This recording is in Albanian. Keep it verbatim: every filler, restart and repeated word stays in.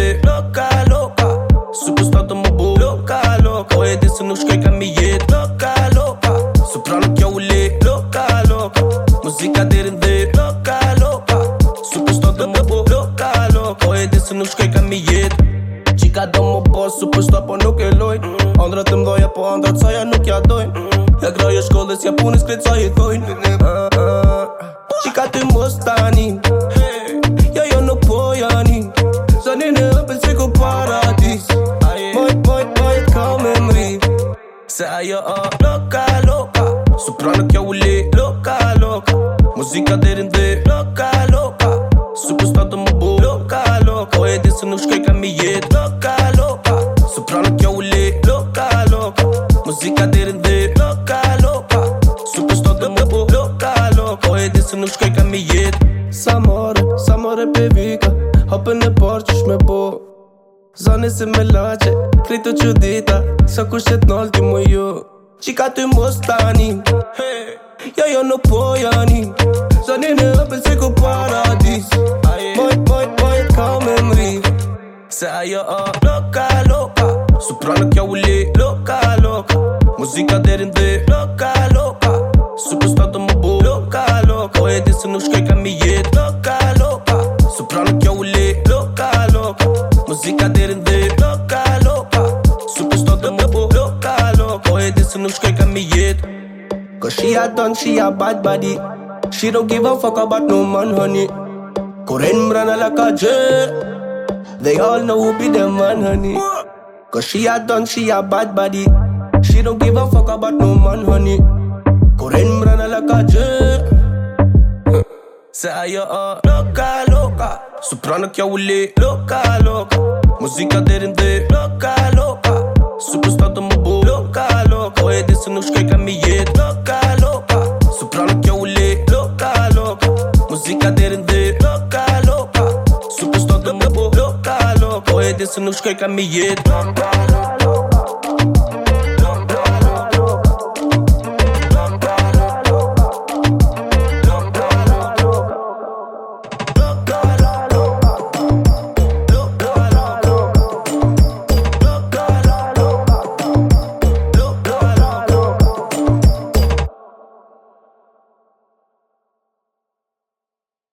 derinde Louca, louca, superstar de mijn boel Louca, louca, oh je dit ze nog schrik aan mijn jet Louca, louca, soprano que eu lê Louca, louca, música derinde Louca, louca, superstar de mijn boel Louca, louca, oh je dit ze nog schrik aan mijn jet Chica de mijn boss, superstar på nuk e loj Andra të mdoja po andrat sa ja nuk ja dojnë Ja graja shkollës ja punës kretë sa i thojnë Chica ty mos tani Ja jo nuk po janin Zanin e ëpën se ku paradis Mojt, mojt, mojt ka me mri Se ajo o Louca, louca, soprano que eu lê Louca, louca, música derinde Louca, louca, superstar de mijn boel Louca, louca, oh je dit ze nog schrik aan mijn jet Louca, louca, soprano que eu lê Louca, louca, música derinde Louca, louca, superstar de mijn boel Louca, louca, oh je dit ze nog schrik aan mijn jet Sa more, sa more pe vika Hapën e parë qysh me bo Zane se me lache, krejto qudita Sa ku shet nalti mu ju Qika ty mos tani Ja jo nuk po janin Zanin e ëpën se ku paradis Mojt, mojt, mojt ka me mri Se ajo o Louca, louca, soprano que eu lê Louca, louca, música derinde Louca, louca, superstar de mijn boel Louca, louca, oh je dit ze nog schrik aan mijn jet Louca, louca, soprano que eu lê Louca, louca, música derinde Louca, louca, superstar de mijn boel Louca, louca, oh je dit ze nog schrik aan mijn jet Cause she a done, she a bad body She don't give a fuck about no man, honey Coren brana la calle They all know who be the man, honey Cause she a done, she a bad body She don't give a fuck about no man, honey Coren brana la calle Se ajo o Louca, louca, soprano que eu lê Louca, louca, música derinde Louca, louca, superstar de mijn boel Louca, louca, oh je dit ze nog schrik aan mijn jet Louca, louca, soprano que eu lê Louca, louca, música derinde Louca, louca, superstar de mijn boel Louca, louca, oh je dit ze nog schrik aan mijn jet